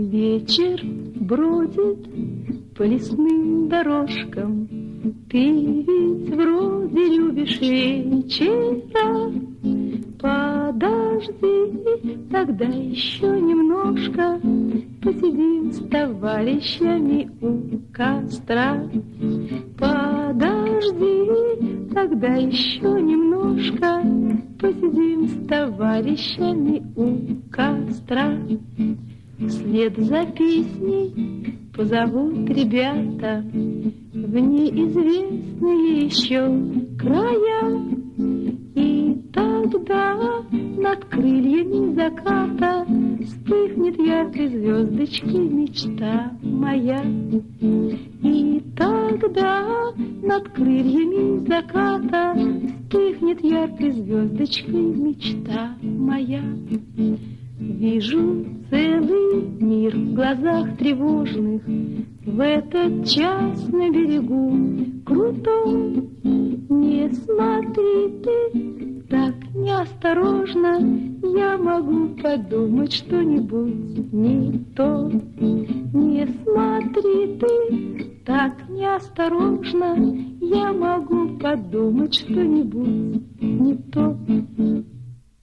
Вечер бродит по лесным дорожкам. Ты ведь вроде любишь вечера. Подожди, тогда еще немножко посидим с товарищами у костра. Подожди, тогда еще немножко посидим с товарищами у костра. Вслед за песней позовут ребята в неизвестные еще края. И тогда над крыльями заката вспыхнет яркой звездочкой мечта моя. И тогда над крыльями заката вспыхнет яркой звездочкой мечта моя. Вижу целый мир в глазах тревожных в этот час на берегу крутом. Не смотри ты так неосторожно, я могу подумать что-нибудь не то. Не смотри ты так неосторожно, я могу подумать что-нибудь не то.